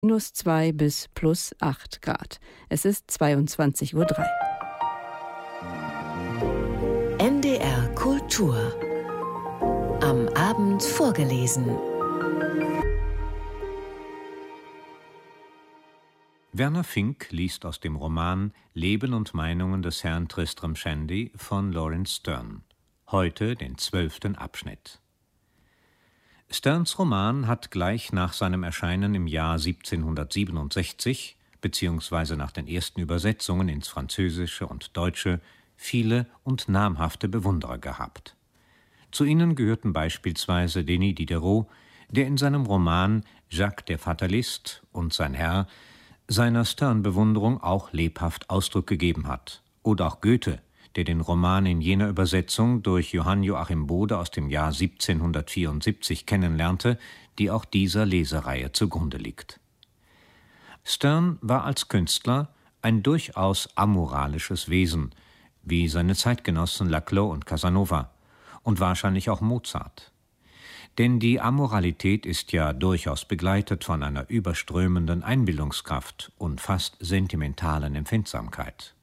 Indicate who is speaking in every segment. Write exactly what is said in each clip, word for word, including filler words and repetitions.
Speaker 1: minus zwei bis plus acht Grad. Es ist zweiundzwanzig Uhr drei.
Speaker 2: N D R Kultur. Am Abend vorgelesen.
Speaker 3: Werner Fink liest aus dem Roman Leben und Meinungen des Herrn Tristram Shandy von Laurence Sterne. Heute den zwölften Abschnitt. Sternes Roman hat gleich nach seinem Erscheinen im Jahr siebzehnhundertsiebenundsechzig, beziehungsweise nach den ersten Übersetzungen ins Französische und Deutsche, viele und namhafte Bewunderer gehabt. Zu ihnen gehörten beispielsweise Denis Diderot, der in seinem Roman Jacques der Fatalist und sein Herr seiner Sterne-Bewunderung auch lebhaft Ausdruck gegeben hat. Oder auch Goethe, der den Roman in jener Übersetzung durch Johann Joachim Bode aus dem Jahr siebzehnhundertvierundsiebzig kennenlernte, die auch dieser Lesereihe zugrunde liegt. Sterne war als Künstler ein durchaus amoralisches Wesen, wie seine Zeitgenossen Laclos und Casanova und wahrscheinlich auch Mozart. Denn die Amoralität ist ja durchaus begleitet von einer überströmenden Einbildungskraft und fast sentimentalen Empfindsamkeit.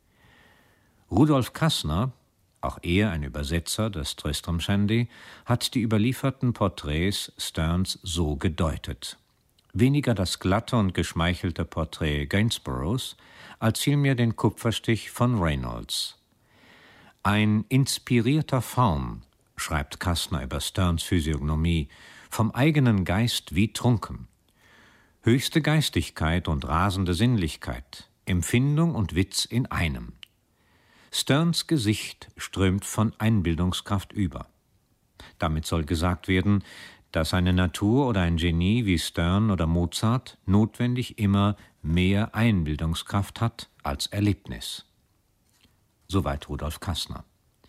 Speaker 3: Rudolf Kassner, auch er ein Übersetzer des Tristram Shandy, hat die überlieferten Porträts Sternes so gedeutet. Weniger das glatte und geschmeichelte Porträt Gainsboroughs, als vielmehr den Kupferstich von Reynolds. Ein inspirierter Faun, schreibt Kassner über Sternes Physiognomie, vom eigenen Geist wie trunken. Höchste Geistigkeit und rasende Sinnlichkeit, Empfindung und Witz in einem. Sternes Gesicht strömt von Einbildungskraft über. Damit soll gesagt werden, dass eine Natur oder ein Genie wie Sterne oder Mozart notwendig immer mehr Einbildungskraft hat als Erlebnis. Soweit Rudolf Kassner.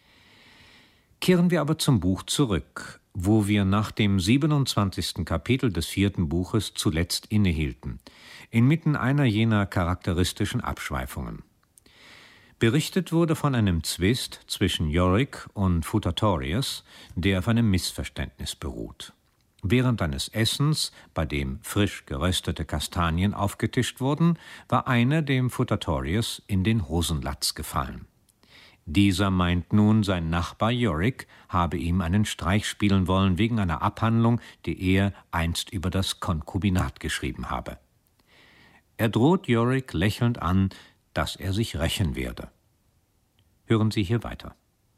Speaker 3: Kehren wir aber zum Buch zurück, wo wir nach dem siebenundzwanzigsten Kapitel des vierten Buches zuletzt innehielten, inmitten einer jener charakteristischen Abschweifungen. Berichtet wurde von einem Zwist zwischen Yorick und Phutatorius, der auf einem Missverständnis beruht. Während eines Essens, bei dem frisch geröstete Kastanien aufgetischt wurden, war eine dem Phutatorius in den Hosenlatz gefallen. Dieser meint nun, sein Nachbar Yorick habe ihm einen Streich spielen wollen wegen einer Abhandlung, die er einst über das Konkubinat geschrieben habe. Er droht Yorick lächelnd an, dass er sich rächen werde. Hören Sie hier weiter.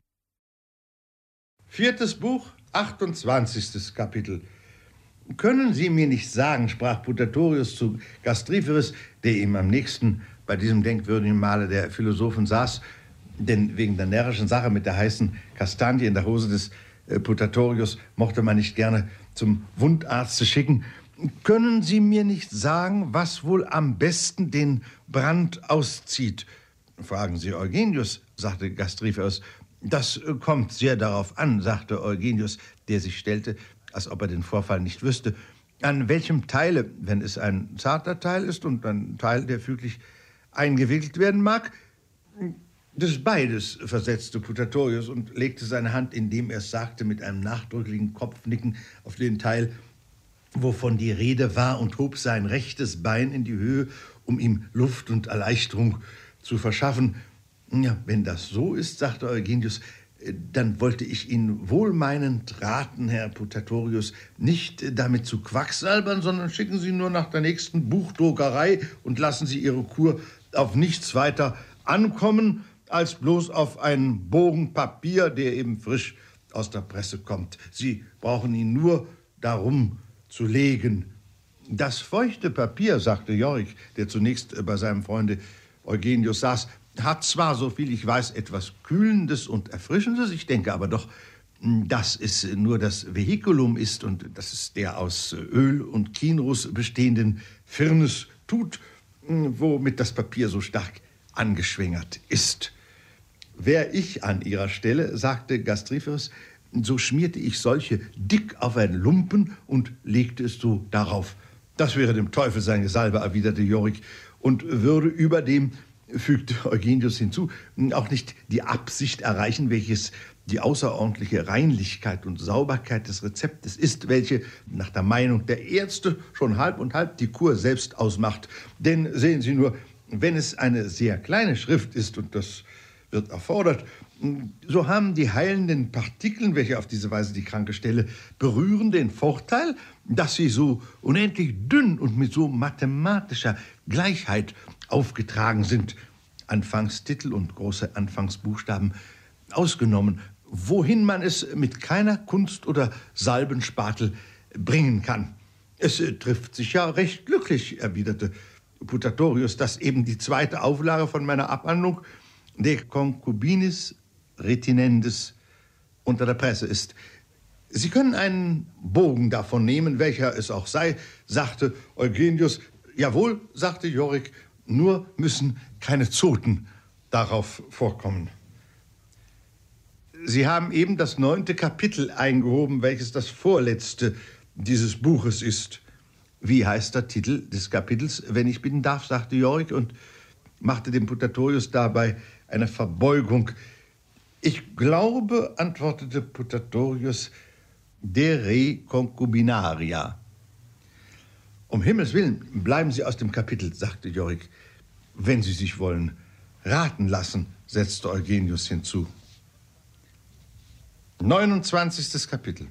Speaker 4: Viertes Buch, achtundzwanzigstes Kapitel. Können Sie mir nicht sagen, sprach Phutatorius zu Gastriferes, der ihm am nächsten bei diesem denkwürdigen Male der Philosophen saß, denn wegen der närrischen Sache mit der heißen Kastanie in der Hose des äh, Phutatorius mochte man nicht gerne zum Wundarzt schicken. Können Sie mir nicht sagen, was wohl am besten den Brand auszieht? Fragen Sie Eugenius, sagte Gastriferes. Das kommt sehr darauf an, sagte Eugenius, der sich stellte, als ob er den Vorfall nicht wüsste. An welchem Teile, wenn es ein zarter Teil ist und ein Teil, der füglich eingewickelt werden mag? Das beides, versetzte Phutatorius und legte seine Hand, indem er es sagte, mit einem nachdrücklichen Kopfnicken auf den Teil, wovon die Rede war, und hob sein rechtes Bein in die Höhe, um ihm Luft und Erleichterung zu verschaffen. Ja, wenn das so ist, sagte Eugenius, dann wollte ich Ihnen wohlmeinend raten, Herr Phutatorius, nicht damit zu quacksalbern, sondern schicken Sie nur nach der nächsten Buchdruckerei und lassen Sie Ihre Kur auf nichts weiter ankommen, als bloß auf einen Bogen Papier, der eben frisch aus der Presse kommt. Sie brauchen ihn nur darum zu legen. Das feuchte Papier, sagte Yorick, der zunächst bei seinem Freunde Eugenius saß, hat zwar, so viel ich weiß, etwas Kühlendes und Erfrischendes, ich denke aber doch, dass es nur das Vehiculum ist und dass es der aus Öl und Kinrus bestehenden Firnis tut, womit das Papier so stark angeschwängert ist. Wär ich an Ihrer Stelle, sagte Gastriferes, so schmierte ich solche dick auf einen Lumpen und legte es so darauf. Das wäre dem Teufel seine Salbe, erwiderte Yorick, und würde überdem fügte Eugenius hinzu, auch nicht die Absicht erreichen, welches die außerordentliche Reinlichkeit und Sauberkeit des Rezeptes ist, welche nach der Meinung der Ärzte schon halb und halb die Kur selbst ausmacht. Denn sehen Sie nur, wenn es eine sehr kleine Schrift ist, und das wird erfordert, so haben die heilenden Partikeln, welche auf diese Weise die kranke Stelle berühren, den Vorteil, dass sie so unendlich dünn und mit so mathematischer Gleichheit aufgetragen sind, Anfangstitel und große Anfangsbuchstaben ausgenommen, wohin man es mit keiner Kunst- oder Salbenspatel bringen kann. Es äh, trifft sich ja recht glücklich, erwiderte Putatorius, dass eben die zweite Auflage von meiner Abhandlung De Concubinis Retinendis unter der Presse ist. Sie können einen Bogen davon nehmen, welcher es auch sei, sagte Eugenius. Jawohl, sagte Yorick, nur müssen keine Zoten darauf vorkommen. Sie haben eben das neunte Kapitel eingehoben, welches das vorletzte dieses Buches ist. Wie heißt der Titel des Kapitels, wenn ich bitten darf, sagte Yorick und machte dem Putatorius dabei eine Verbeugung. Ich glaube, antwortete Putatorius, De Re Concubinaria. Um Himmels Willen, bleiben Sie aus dem Kapitel, sagte Yorick. Wenn Sie sich wollen raten lassen, setzte Eugenius hinzu. neunundzwanzigstes Kapitel.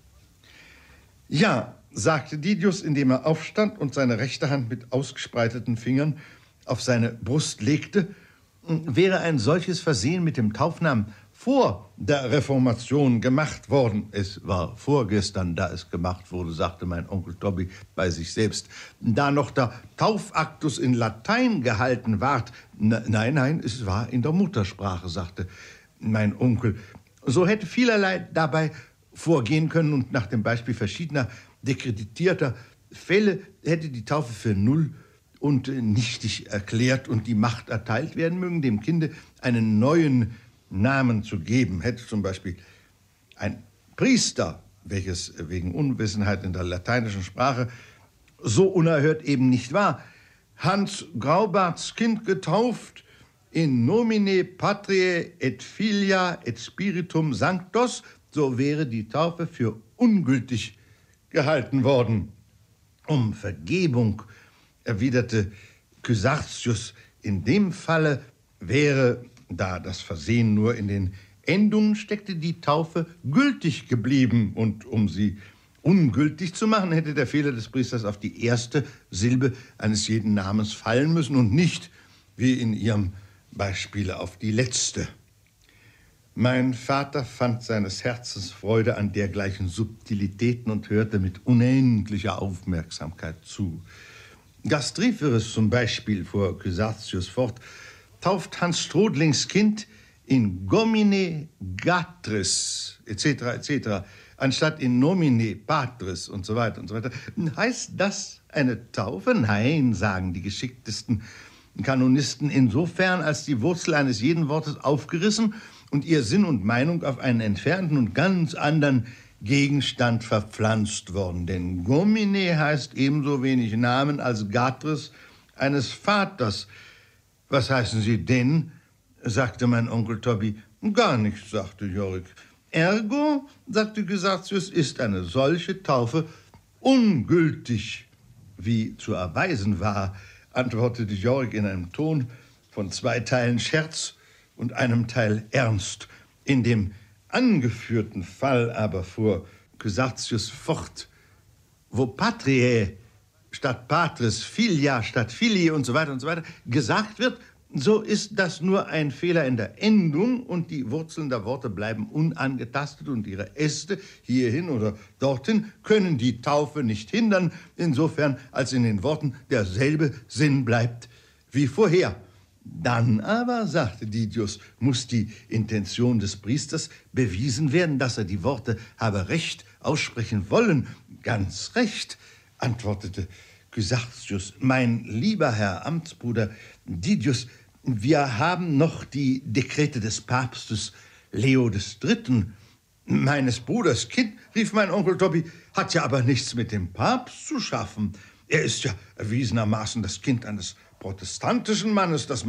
Speaker 4: Ja, sagte Didius, indem er aufstand und seine rechte Hand mit ausgespreiteten Fingern auf seine Brust legte, wäre ein solches Versehen mit dem Taufnamen vor der Reformation gemacht worden. Es war vorgestern, da es gemacht wurde, sagte mein Onkel Toby bei sich selbst. Da noch der Taufaktus in Latein gehalten ward. Nein, nein, es war in der Muttersprache, sagte mein Onkel. So hätte vielerlei dabei vorgehen können und nach dem Beispiel verschiedener dekreditierter Fälle hätte die Taufe für null und nichtig erklärt und die Macht erteilt werden mögen, dem Kinde einen neuen Namen zu geben. Hätte zum Beispiel ein Priester, welches wegen Unwissenheit in der lateinischen Sprache so unerhört eben nicht war, Hans Graubarts Kind getauft in nomine Patriae et Filia et Spiritum Sanctos, so wäre die Taufe für ungültig gehalten worden. Um Vergebung, erwiderte Cysartius, in dem Falle wäre, da das Versehen nur in den Endungen steckte, die Taufe gültig geblieben. Und um sie ungültig zu machen, hätte der Fehler des Priesters auf die erste Silbe eines jeden Namens fallen müssen und nicht, wie in Ihrem Beispiele, auf die letzte. Mein Vater fand seines Herzens Freude an dergleichen Subtilitäten und hörte mit unendlicher Aufmerksamkeit zu. Gastriferes zum Beispiel, fuhr Cysartius fort, tauft Hans Strodlings Kind in Gomine Gatris, et cetera, et cetera, anstatt in Nomine Patris und so weiter und so weiter. Heißt das eine Taufe? Nein, sagen die geschicktesten Kanonisten, insofern, als die Wurzel eines jeden Wortes aufgerissen und ihr Sinn und Meinung auf einen entfernten und ganz anderen Gegenstand verpflanzt worden. Denn Gomine heißt ebenso wenig Namen als Gatris eines Vaters. Was heißen Sie denn? Sagte mein Onkel Toby. Gar nichts, sagte Yorick. Ergo, sagte Cysartius, ist eine solche Taufe ungültig. Wie zu erweisen war, antwortete Yorick in einem Ton von zwei Teilen Scherz und einem Teil Ernst. In dem angeführten Fall aber fuhr Cysartius fort, wo Patriae statt Patris, Filia statt Filii und so weiter und so weiter gesagt wird, so ist das nur ein Fehler in der Endung und die Wurzeln der Worte bleiben unangetastet und ihre Äste hierhin oder dorthin können die Taufe nicht hindern, insofern als in den Worten derselbe Sinn bleibt wie vorher. Dann aber, sagte Didius, muss die Intention des Priesters bewiesen werden, dass er die Worte habe recht aussprechen wollen. Ganz recht, antwortete Cysartius. Mein lieber Herr Amtsbruder Didius, wir haben noch die Dekrete des Papstes Leo des Dritten. Meines Bruders Kind, rief mein Onkel Toby, hat ja aber nichts mit dem Papst zu schaffen. Er ist ja erwiesenermaßen das Kind eines protestantischen Mannes, das man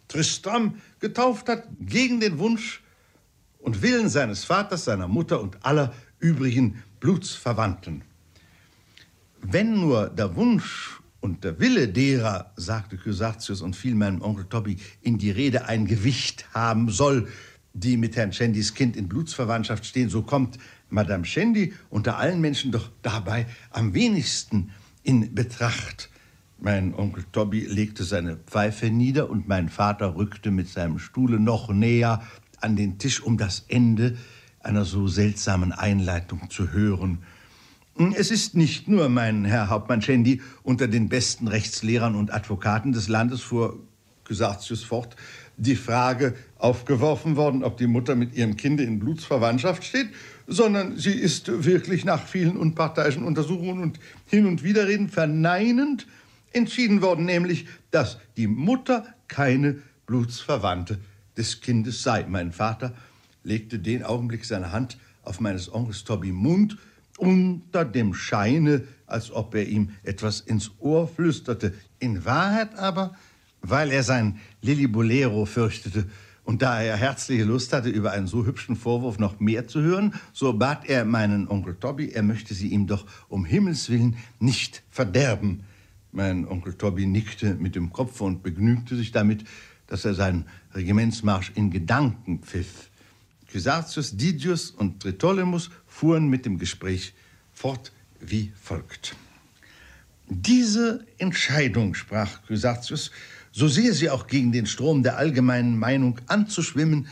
Speaker 4: Tristram getauft hat, gegen den Wunsch und Willen seines Vaters, seiner Mutter und aller übrigen Blutsverwandten. Wenn nur der Wunsch und der Wille derer, sagte Cusacius und fiel meinem Onkel Toby in die Rede, ein Gewicht haben soll, die mit Herrn Shandys Kind in Blutsverwandtschaft stehen, so kommt Madame Shandy unter allen Menschen doch dabei am wenigsten in Betracht. Mein Onkel Toby legte seine Pfeife nieder und mein Vater rückte mit seinem Stuhle noch näher an den Tisch, um das Ende einer so seltsamen Einleitung zu hören. Es ist nicht nur, mein Herr Hauptmann Shandy, unter den besten Rechtslehrern und Advokaten des Landes, fuhr Cusacius fort, die Frage aufgeworfen worden, ob die Mutter mit ihrem Kinde in Blutsverwandtschaft steht, sondern sie ist wirklich nach vielen unparteiischen Untersuchungen und Hin- und Widerreden verneinend entschieden worden, nämlich, dass die Mutter keine Blutsverwandte des Kindes sei. Mein Vater legte den Augenblick seine Hand auf meines Onkels Toby Mund, unter dem Scheine, als ob er ihm etwas ins Ohr flüsterte. In Wahrheit aber, weil er sein Lillibolero fürchtete und da er herzliche Lust hatte, über einen so hübschen Vorwurf noch mehr zu hören, so bat er meinen Onkel Toby, er möchte sie ihm doch um Himmels willen nicht verderben. Mein Onkel Toby nickte mit dem Kopf und begnügte sich damit, dass er seinen Regimentsmarsch in Gedanken pfiff. Cusacius, Didius und Tritolemus fuhren mit dem Gespräch fort wie folgt. Diese Entscheidung, sprach Cusacius, so sehr sie auch gegen den Strom der allgemeinen Meinung anzuschwimmen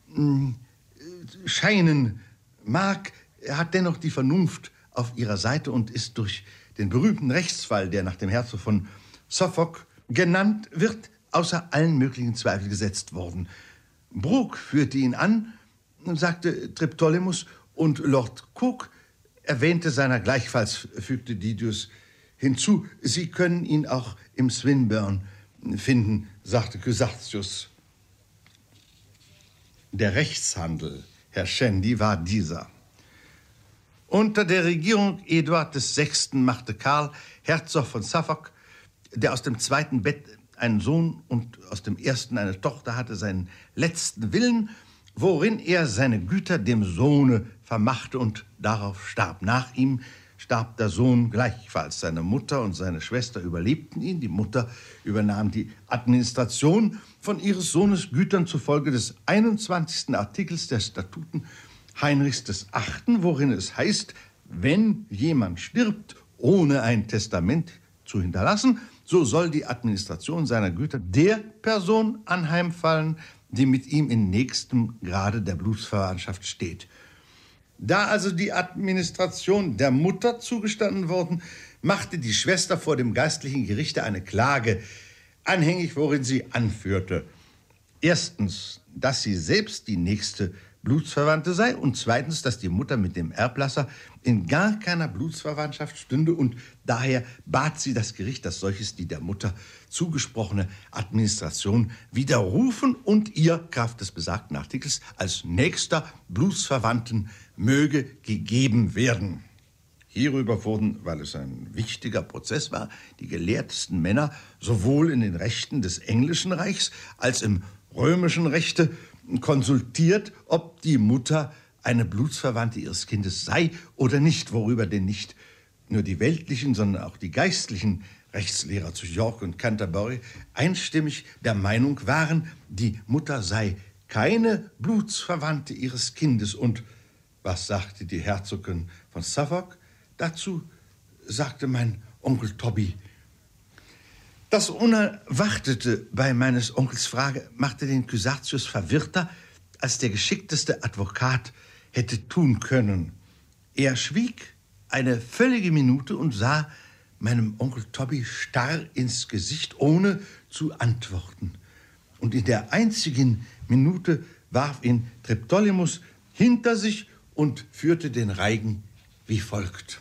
Speaker 4: scheinen mag, hat dennoch die Vernunft auf ihrer Seite und ist durch den berühmten Rechtsfall, der nach dem Herzog von Suffolk genannt wird, außer allen möglichen Zweifel gesetzt worden. Brooke führte ihn an, sagte Triptolemus, und Lord Cook erwähnte seiner gleichfalls, fügte Didius hinzu. Sie können ihn auch im Swinburne finden, sagte Cusacius. Der Rechtshandel, Herr Shandy, war dieser. Unter der Regierung Eduard des Sechsten machte Karl, Herzog von Suffolk, der aus dem zweiten Bett einen Sohn und aus dem ersten eine Tochter hatte, seinen letzten Willen, worin er seine Güter dem Sohne vermachte und darauf starb. Nach ihm starb der Sohn gleichfalls. Seine Mutter und seine Schwester überlebten ihn. Die Mutter übernahm die Administration von ihres Sohnes Gütern zufolge des einundzwanzigsten Artikels der Statuten Heinrichs des Achten, worin es heißt, wenn jemand stirbt, ohne ein Testament zu hinterlassen, so soll die Administration seiner Güter der Person anheimfallen, die mit ihm in nächstem Grade der Blutsverwandtschaft steht. Da also die Administration der Mutter zugestanden worden, machte die Schwester vor dem geistlichen Gerichte eine Klage anhängig, worin sie anführte: Erstens, dass sie selbst die nächste Blutsverwandte sei und zweitens, dass die Mutter mit dem Erblasser in gar keiner Blutsverwandtschaft stünde und daher bat sie das Gericht, dass solches die der Mutter zugesprochene Administration widerrufen und ihr, Kraft des besagten Artikels, als nächster Blutsverwandten möge gegeben werden. Hierüber wurden, weil es ein wichtiger Prozess war, die gelehrtesten Männer sowohl in den Rechten des Englischen Reichs als im römischen Rechte konsultiert, ob die Mutter eine Blutsverwandte ihres Kindes sei oder nicht, worüber denn nicht nur die weltlichen, sondern auch die geistlichen Rechtslehrer zu York und Canterbury einstimmig der Meinung waren, die Mutter sei keine Blutsverwandte ihres Kindes. Und was sagte die Herzogin von Suffolk dazu? Sagte mein Onkel Toby. Das Unerwartete bei meines Onkels Frage machte den Cusacius verwirrter, als der geschickteste Advokat hätte tun können. Er schwieg eine völlige Minute und sah meinem Onkel Toby starr ins Gesicht, ohne zu antworten. Und in der einzigen Minute warf ihn Triptolemus hinter sich und führte den Reigen wie folgt.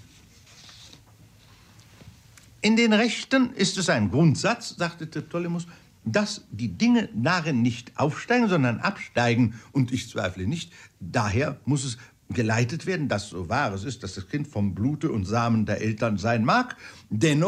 Speaker 4: In den Rechten ist es ein Grundsatz, sagte Triptolemus, dass die Dinge darin nicht aufsteigen, sondern absteigen. Und ich zweifle nicht, daher muss es geleitet werden, dass so wahr es ist, dass das Kind vom Blute und Samen der Eltern sein mag, dennoch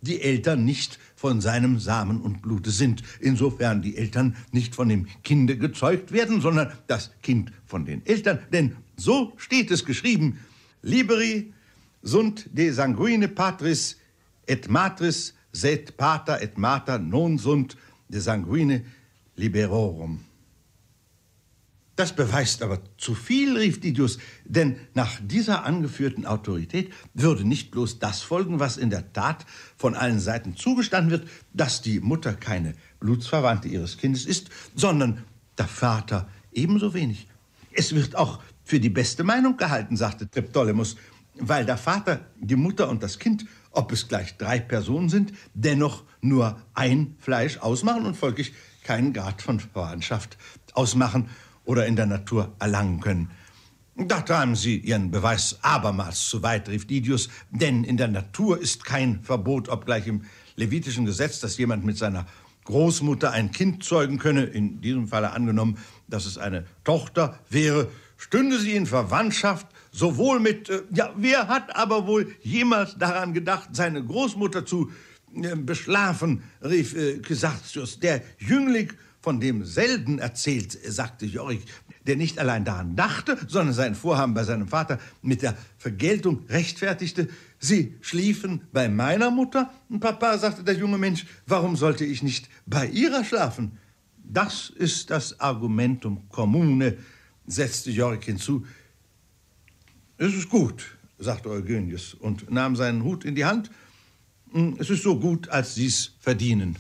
Speaker 4: die Eltern nicht von seinem Samen und Blute sind. Insofern die Eltern nicht von dem Kinde gezeugt werden, sondern das Kind von den Eltern. Denn so steht es geschrieben: Liberi sunt de sanguine patris et matris sed pater et mater non sunt de sanguine liberorum. Das beweist aber zu viel, rief Didius, denn nach dieser angeführten Autorität würde nicht bloß das folgen, was in der Tat von allen Seiten zugestanden wird, dass die Mutter keine Blutsverwandte ihres Kindes ist, sondern der Vater ebenso wenig. Es wird auch für die beste Meinung gehalten, sagte Triptolemus, weil der Vater, die Mutter und das Kind, ob es gleich drei Personen sind, dennoch nur ein Fleisch ausmachen und folglich keinen Grad von Verwandtschaft ausmachen oder in der Natur erlangen können. Da treiben Sie Ihren Beweis abermals zu weit, rief Didius, denn in der Natur ist kein Verbot, obgleich im levitischen Gesetz, dass jemand mit seiner Großmutter ein Kind zeugen könne, in diesem Falle angenommen, dass es eine Tochter wäre, stünde sie in Verwandtschaft sowohl mit, äh, ja, wer hat aber wohl jemals daran gedacht, seine Großmutter zu äh, beschlafen, rief äh, Chrysartius, der Jüngling, von dem selten erzählt, sagte Jorik, der nicht allein daran dachte, sondern sein Vorhaben bei seinem Vater mit der Vergeltung rechtfertigte. Sie schliefen bei meiner Mutter. Und Papa, sagte der junge Mensch, warum sollte ich nicht bei ihrer schlafen? Das ist das Argumentum commune, setzte Jorik hinzu. Es ist gut, sagte Eugenius und nahm seinen Hut in die Hand. Es ist so gut, als Sie's verdienen.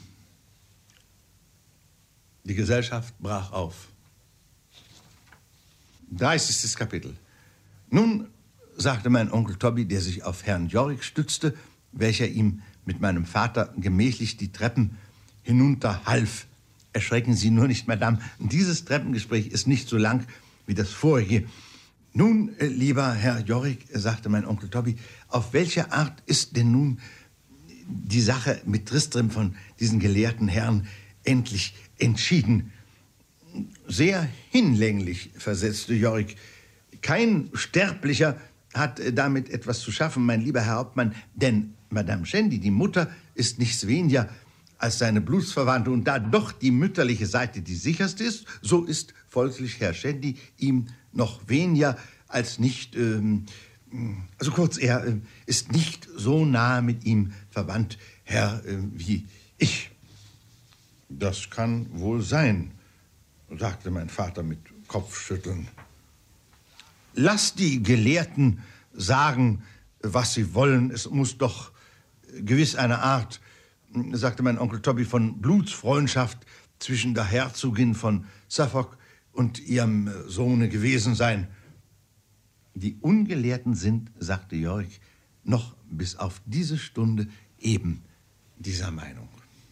Speaker 4: Die Gesellschaft brach auf. dreißigstes Kapitel. Nun, sagte mein Onkel Toby, der sich auf Herrn Jorik stützte, welcher ihm mit meinem Vater gemächlich die Treppen hinunterhalf. Erschrecken Sie nur nicht, Madame, dieses Treppengespräch ist nicht so lang wie das vorige. Nun, äh, lieber Herr Jorik, sagte mein Onkel Toby, auf welche Art ist denn nun die Sache mit Tristram von diesen gelehrten Herren endlich entschieden? Sehr hinlänglich, versetzte Jorik. Kein Sterblicher hat damit etwas zu schaffen, mein lieber Herr Hauptmann, denn Madame Shandy, die Mutter, ist nichts weniger als seine Blutsverwandte, und da doch die mütterliche Seite die sicherste ist, so ist folglich Herr Shandy ihm noch weniger als nicht, ähm, also kurz, er äh, ist nicht so nahe mit ihm verwandt, Herr, äh, wie ich. Das kann wohl sein, sagte mein Vater mit Kopfschütteln. Lass die Gelehrten sagen, was sie wollen. Es muss doch gewiss eine Art, sagte mein Onkel Toby, von Blutsfreundschaft zwischen der Herzogin von Suffolk und ihrem Sohne gewesen sein. Die Ungelehrten sind, sagte Jorik, noch bis auf diese Stunde eben dieser Meinung.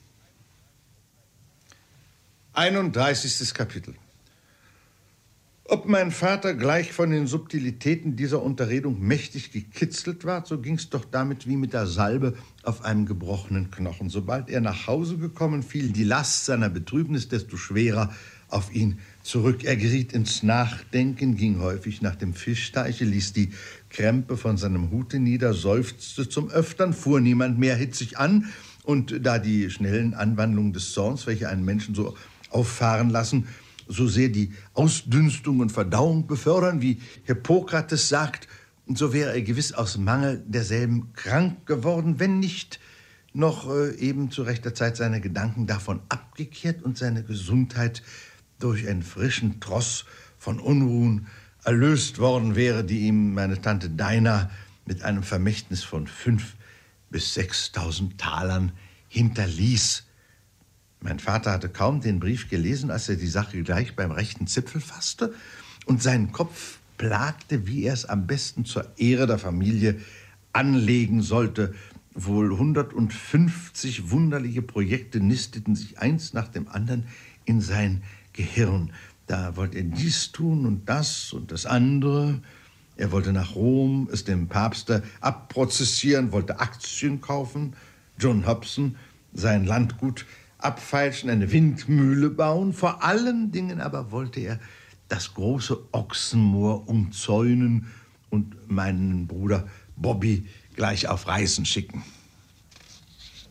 Speaker 4: einunddreißigstes Kapitel. Ob mein Vater gleich von den Subtilitäten dieser Unterredung mächtig gekitzelt war, so ging's doch damit wie mit der Salbe auf einem gebrochenen Knochen. Sobald er nach Hause gekommen, fiel die Last seiner Betrübnis desto schwerer auf ihn zurück. Er geriet ins Nachdenken, ging häufig nach dem Fischteiche, ließ die Krempe von seinem Hute nieder, seufzte zum Öftern, fuhr niemand mehr hitzig an, und da die schnellen Anwandlungen des Zorns, welche einen Menschen so auffahren lassen, so sehr die Ausdünstung und Verdauung befördern, wie Hippokrates sagt, so wäre er gewiss aus Mangel derselben krank geworden, wenn nicht noch äh, eben zu rechter Zeit seine Gedanken davon abgekehrt und seine Gesundheit durch einen frischen Tross von Unruhen erlöst worden wäre, die ihm meine Tante Dinah mit einem Vermächtnis von fünf bis sechstausend Talern hinterließ. Mein Vater hatte kaum den Brief gelesen, als er die Sache gleich beim rechten Zipfel fasste, und seinen Kopf plagte, wie er es am besten zur Ehre der Familie anlegen sollte. Wohl hundertfünfzig wunderliche Projekte nisteten sich eins nach dem anderen in sein Gehirn. Da wollte er dies tun und das und das andere. Er wollte nach Rom, es dem Papste abprozessieren, wollte Aktien kaufen, John Hobson sein Landgut abfeilschen, eine Windmühle bauen. Vor allen Dingen aber wollte er das große Ochsenmoor umzäunen und meinen Bruder Bobby gleich auf Reisen schicken.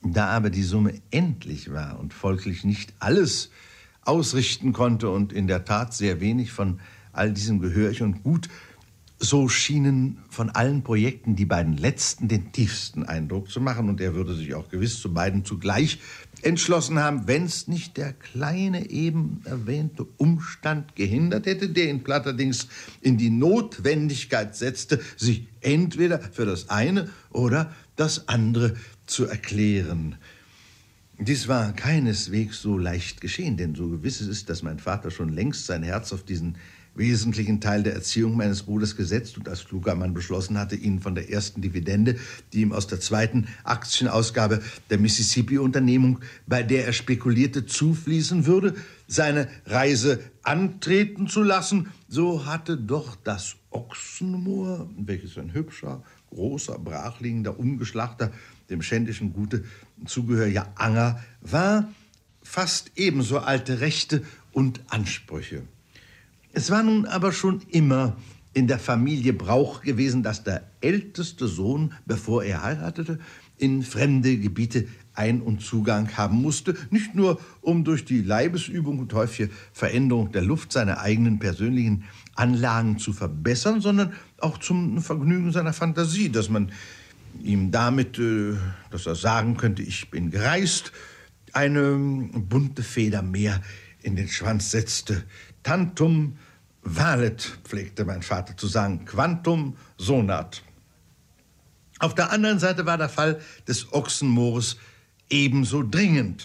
Speaker 4: Da aber die Summe endlich war und folglich nicht alles ausrichten konnte und in der Tat sehr wenig von all diesem gehörig und gut, so schienen von allen Projekten die beiden letzten den tiefsten Eindruck zu machen, und er würde sich auch gewiss zu beiden zugleich entschlossen haben, wenn es nicht der kleine eben erwähnte Umstand gehindert hätte, der ihn platterdings in die Notwendigkeit setzte, sich entweder für das eine oder das andere zu erklären. Dies war keineswegs so leicht geschehen, denn so gewiss es ist, dass mein Vater schon längst sein Herz auf diesen wesentlichen Teil der Erziehung meines Bruders gesetzt und als kluger Mann beschlossen hatte, ihn von der ersten Dividende, die ihm aus der zweiten Aktienausgabe der Mississippi-Unternehmung, bei der er spekulierte, zufließen würde, seine Reise antreten zu lassen, so hatte doch das Ochsenmoor, welches ein hübscher, großer, brachliegender, ungeschlachter, dem schändischen Gute zugehöriger Anger war, fast ebenso alte Rechte und Ansprüche. Es war nun aber schon immer in der Familie Brauch gewesen, dass der älteste Sohn, bevor er heiratete, in fremde Gebiete Ein- und Zugang haben musste, nicht nur um durch die Leibesübung und häufige Veränderung der Luft seine eigenen persönlichen Anlagen zu verbessern, sondern auch zum Vergnügen seiner Fantasie, dass man ihm damit, äh, dass er sagen könnte, ich bin gereist, eine bunte Feder mehr in den Schwanz setzte. Tantum valet, pflegte mein Vater zu sagen, quantum sonat. Auf der anderen Seite war der Fall des Ochsenmoores ebenso dringend.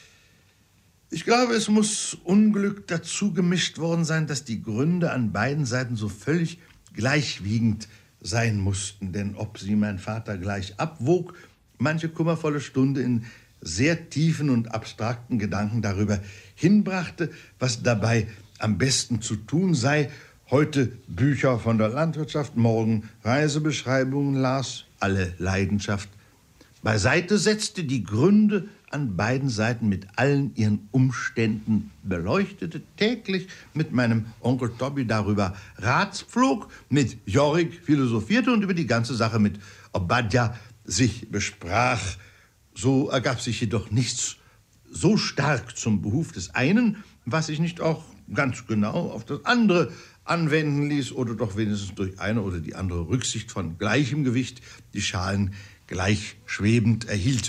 Speaker 4: Ich glaube, es muss Unglück dazu gemischt worden sein, dass die Gründe an beiden Seiten so völlig gleichwiegend sein mussten. Denn ob sie mein Vater gleich abwog, manche kummervolle Stunde in sehr tiefen und abstrakten Gedanken darüber hinbrachte, was dabei am besten zu tun sei, heute Bücher von der Landwirtschaft, morgen Reisebeschreibungen las, alle Leidenschaft beiseite setzte, die Gründe an beiden Seiten mit allen ihren Umständen beleuchtete, täglich mit meinem Onkel Toby darüber Rat pflog, mit Jorik philosophierte und über die ganze Sache mit Obadja sich besprach. So ergab sich jedoch nichts so stark zum Behuf des einen, was sich nicht auch ganz genau auf das andere anwenden ließ oder doch wenigstens durch eine oder die andere Rücksicht von gleichem Gewicht die Schalen gleich schwebend erhielt.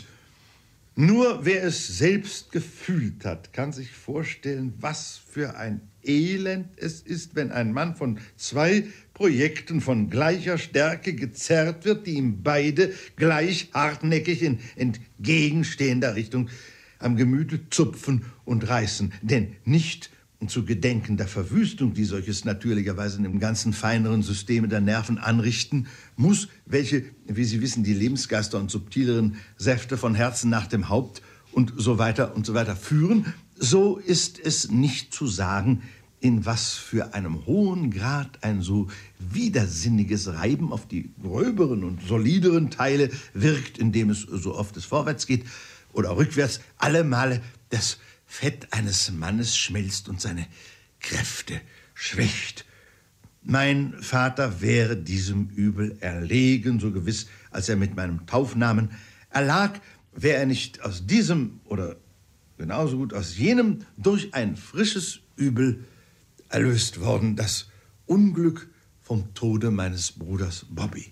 Speaker 4: Nur wer es selbst gefühlt hat, kann sich vorstellen, was für ein Elend es ist, wenn ein Mann von zwei Projekten von gleicher Stärke gezerrt wird, die ihm beide gleich hartnäckig in entgegenstehender Richtung am Gemüte zupfen und reißen. Denn nicht zu gedenken der Verwüstung, die solches natürlicherweise in dem ganzen feineren Systeme der Nerven anrichten muss, welche, wie Sie wissen, die Lebensgeister und subtileren Säfte von Herzen nach dem Haupt und so weiter und so weiter führen, so ist es nicht zu sagen, in was für einem hohen Grad ein so widersinniges Reiben auf die gröberen und solideren Teile wirkt, indem es, so oft es vorwärts geht oder rückwärts, alle Male das Fett eines Mannes schmilzt und seine Kräfte schwächt. Mein Vater wäre diesem Übel erlegen, so gewiss, als er mit meinem Taufnamen erlag, wäre er nicht aus diesem oder genauso gut aus jenem durch ein frisches Übel erlöst worden, das Unglück vom Tode meines Bruders Bobby.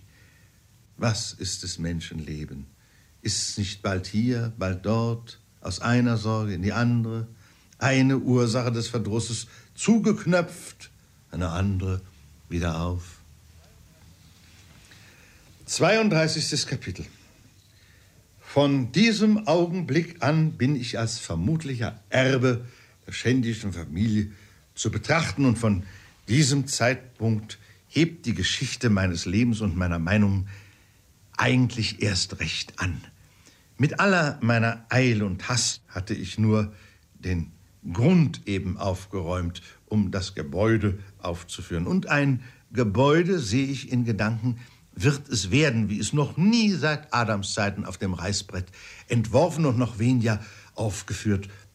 Speaker 4: Was ist des Menschenleben? Ist es nicht bald hier, bald dort, aus einer Sorge in die andere, eine Ursache des Verdrusses zugeknöpft, eine andere wieder auf. zweiunddreißigstes Kapitel. Von diesem Augenblick an bin ich als vermutlicher Erbe der schändischen Familie zu betrachten, und von diesem Zeitpunkt hebt die Geschichte meines Lebens und meiner Meinung eigentlich erst recht an. Mit aller meiner Eile und Hast hatte ich nur den Grund eben aufgeräumt, um das Gebäude aufzuführen. Und ein Gebäude, sehe ich in Gedanken, wird es werden, wie es noch nie seit Adams Zeiten auf dem Reißbrett entworfen und noch weniger aufgeführt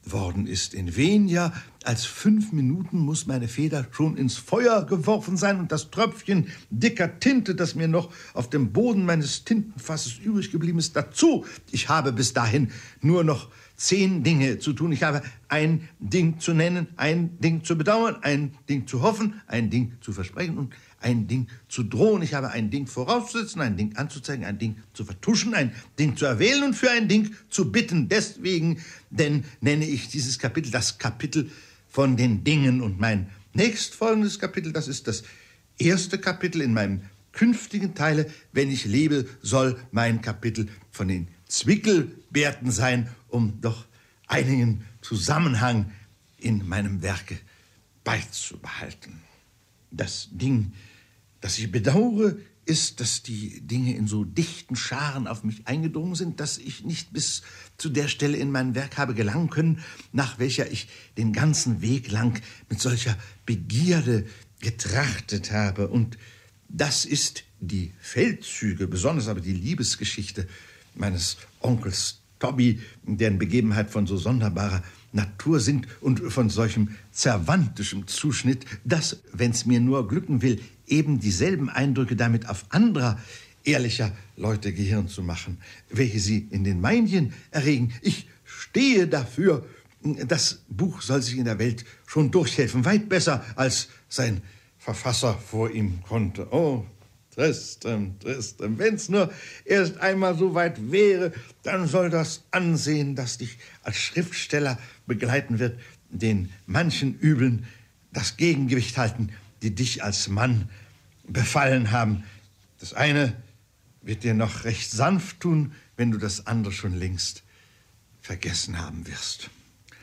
Speaker 4: worden ist. In weniger als fünf Minuten muss meine Feder schon ins Feuer geworfen sein und das Tröpfchen dicker Tinte, das mir noch auf dem Boden meines Tintenfasses übrig geblieben ist, dazu. Ich habe bis dahin nur noch zehn Dinge zu tun. Ich habe ein Ding zu nennen, ein Ding zu bedauern, ein Ding zu hoffen, ein Ding zu versprechen und ein Ding zu drohen. Ich habe ein Ding vorauszusetzen, ein Ding anzuzeigen, ein Ding zu vertuschen, ein Ding zu erwählen und für ein Ding zu bitten. Deswegen denn nenne ich dieses Kapitel das Kapitel von den Dingen. Und mein nächstfolgendes Kapitel, das ist das erste Kapitel in meinem künftigen Teile. Wenn ich lebe, soll mein Kapitel von den Zwickelbärten sein, um doch einigen Zusammenhang in meinem Werke beizubehalten. Das Ding, das ich bedauere, ist, dass die Dinge in so dichten Scharen auf mich eingedrungen sind, dass ich nicht bis zu der Stelle in mein Werk habe gelangen können, nach welcher ich den ganzen Weg lang mit solcher Begierde getrachtet habe. Und das ist die Feldzüge, besonders aber die Liebesgeschichte meines Onkels Tobby, deren Begebenheit von so sonderbarer Natur sind und von solchem zerwantischem Zuschnitt, dass, wenn's mir nur glücken will, eben dieselben Eindrücke damit auf anderer ehrlicher Leute Gehirn zu machen, welche sie in den meinigen erregen. Ich stehe dafür. Das Buch soll sich in der Welt schon durchhelfen, weit besser als sein Verfasser vor ihm konnte. Oh, Tristram, Tristram, wenn's nur erst einmal so weit wäre, dann soll das Ansehen, das dich als Schriftsteller begleiten wird, den manchen Übeln das Gegengewicht halten, die dich als Mann befallen haben. Das eine wird dir noch recht sanft tun, wenn du das andere schon längst vergessen haben wirst.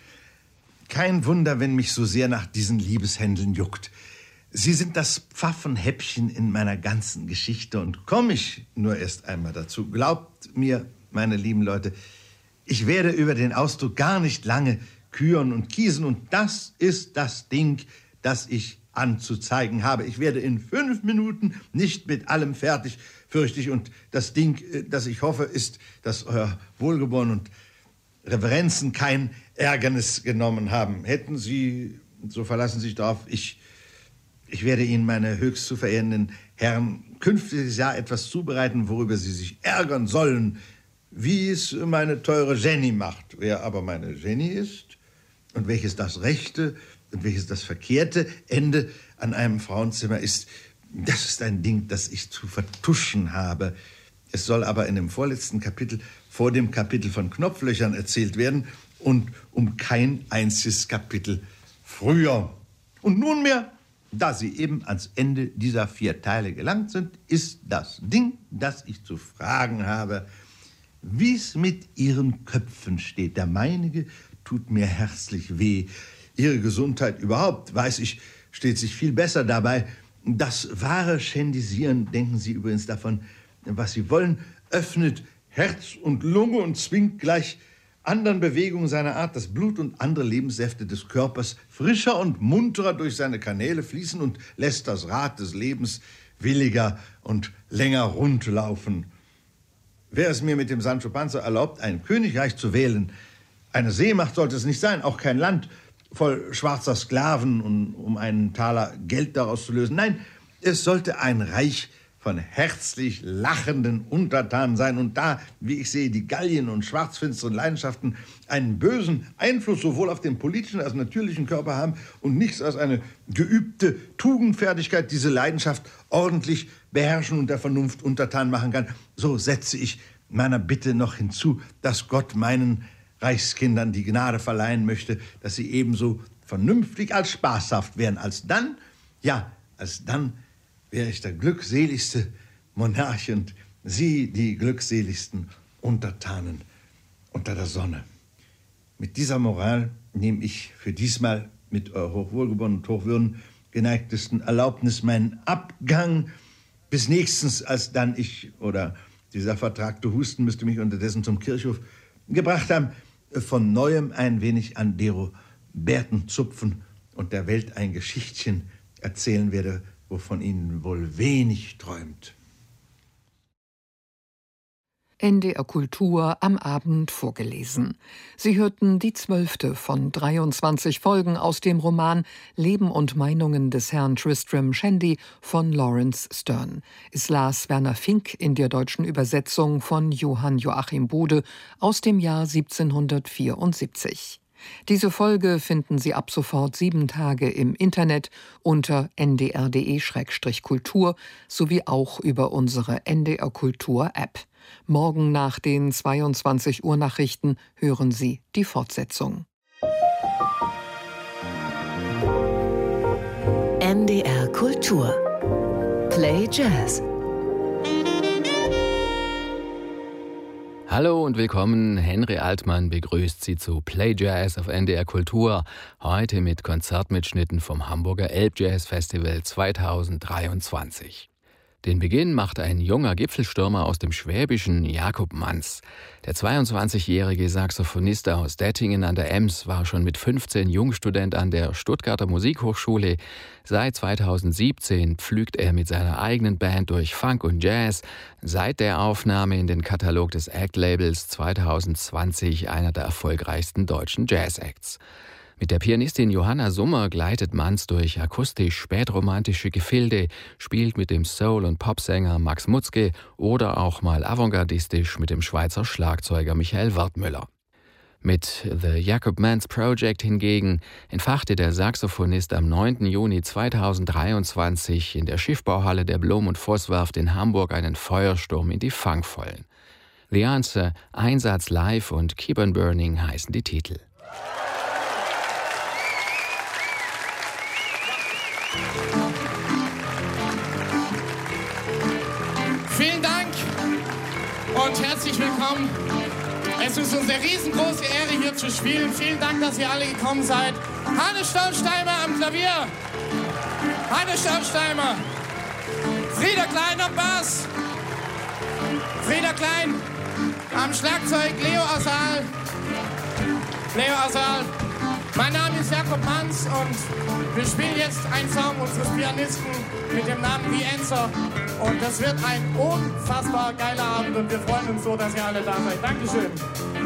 Speaker 4: Kein Wunder, wenn mich so sehr nach diesen Liebeshändeln juckt. Sie sind das Pfaffenhäppchen in meiner ganzen Geschichte und komme ich nur erst einmal dazu. Glaubt mir, meine lieben Leute, ich werde über den Ausdruck gar nicht lange küren und kiesen und das ist das Ding, das ich anzuzeigen habe. Ich werde in fünf Minuten nicht mit allem fertig, fürchte ich, und das Ding, das ich hoffe, ist, dass euer Wohlgeboren und Reverenzen kein Ärgernis genommen haben. Hätten Sie, so verlassen Sie sich darauf, ich Ich werde Ihnen, meine höchst zu verehrenden Herren, künftiges Jahr etwas zubereiten, worüber Sie sich ärgern sollen, wie es meine teure Jenny macht. Wer aber meine Jenny ist und welches das rechte und welches das verkehrte Ende an einem Frauenzimmer ist, das ist ein Ding, das ich zu vertuschen habe. Es soll aber in dem vorletzten Kapitel vor dem Kapitel von Knopflöchern erzählt werden und um kein einziges Kapitel früher. Und nunmehr, da Sie eben ans Ende dieser vier Teile gelangt sind, ist das Ding, das ich zu fragen habe, wie es mit Ihren Köpfen steht. Der meinige tut mir herzlich weh. Ihre Gesundheit überhaupt, weiß ich, steht sich viel besser dabei. Das wahre Schändisieren, denken Sie übrigens davon, was Sie wollen, öffnet Herz und Lunge und zwingt gleich anderen Bewegungen seiner Art das Blut und andere Lebenssäfte des Körpers frischer und munterer durch seine Kanäle fließen und lässt das Rad des Lebens williger und länger rundlaufen. Wäre es mir mit dem Sancho Panza erlaubt, ein Königreich zu wählen, eine Seemacht sollte es nicht sein, auch kein Land voll schwarzer Sklaven, um, um einen Taler Geld daraus zu lösen. Nein, es sollte ein Reich von herzlich lachenden Untertanen sein und da, wie ich sehe, die Gallien und schwarzfinsteren Leidenschaften einen bösen Einfluss sowohl auf den politischen als natürlichen Körper haben und nichts als eine geübte Tugendfertigkeit diese Leidenschaft ordentlich beherrschen und der Vernunft untertan machen kann, so setze ich meiner Bitte noch hinzu, dass Gott meinen Reichskindern die Gnade verleihen möchte, dass sie ebenso vernünftig als spaßhaft wären. Als dann, ja, als dann wäre ich der glückseligste Monarch und Sie die glückseligsten Untertanen unter der Sonne. Mit dieser Moral nehme ich für diesmal mit eurer Hochwohlgeboren und Hochwürden geneigtesten Erlaubnis meinen Abgang, bis nächstens, als dann ich oder dieser vertragte Husten müsste mich unterdessen zum Kirchhof gebracht haben, von Neuem ein wenig an dero Bärten zupfen und der Welt ein Geschichtchen erzählen werde, wovon Ihnen wohl wenig träumt.
Speaker 5: N D R Kultur am Abend vorgelesen. Sie hörten die zwölfte von dreiundzwanzig Folgen aus dem Roman Leben und Meinungen des Herrn Tristram Shandy von Laurence Sterne. Es las Werner Fink in der deutschen Übersetzung von Johann Joachim Bode aus dem Jahr siebzehnhundertvierundsiebzig. Diese Folge finden Sie ab sofort sieben Tage im Internet unter n d r punkt d e slash kultur sowie auch über unsere N D R Kultur App. Morgen nach den zweiundzwanzig Uhr Nachrichten hören Sie die Fortsetzung.
Speaker 2: N D R Kultur Play Jazz.
Speaker 6: Hallo und willkommen, Henry Altmann begrüßt Sie zu Play Jazz auf N D R Kultur, heute mit Konzertmitschnitten vom Hamburger Elbjazz-Festival zweitausenddreiundzwanzig. Den Beginn macht ein junger Gipfelstürmer aus dem Schwäbischen, Jakob Manz. Der zweiundzwanzigjährige Saxophonist aus Dettingen an der Ems war schon mit fünfzehn Jungstudent an der Stuttgarter Musikhochschule. Seit zweitausendsiebzehn pflügt er mit seiner eigenen Band durch Funk und Jazz. Seit der Aufnahme in den Katalog des Act-Labels zweitausendzwanzig einer der erfolgreichsten deutschen Jazz-Acts. Mit der Pianistin Johanna Summer gleitet Manz durch akustisch-spätromantische Gefilde, spielt mit dem Soul- und Popsänger Max Mutzke oder auch mal avantgardistisch mit dem Schweizer Schlagzeuger Michael Wertmüller. Mit The Jakob Manz Project hingegen entfachte der Saxophonist am neunten Juni zweitausenddreiundzwanzig in der Schiffbauhalle der Blom- und Vosswerft in Hamburg einen Feuersturm in die Funkvollen. The Answer, Einsatz live und Keep on Burning heißen die Titel.
Speaker 7: Vielen Dank und herzlich willkommen. Es ist uns eine riesengroße Ehre, hier zu spielen. Vielen Dank, dass ihr alle gekommen seid. Hannes Staunsteimer am Klavier. Hannes Staunsteimer. Frieder Klein am Bass. Frieder Klein am Schlagzeug. Leo Asal. Leo Asal. Mein Name ist Jakob Manz und wir spielen jetzt einen Song unseres Pianisten mit dem Namen The Answer. Und das wird ein unfassbar geiler Abend und wir freuen uns so, dass ihr alle da seid. Dankeschön.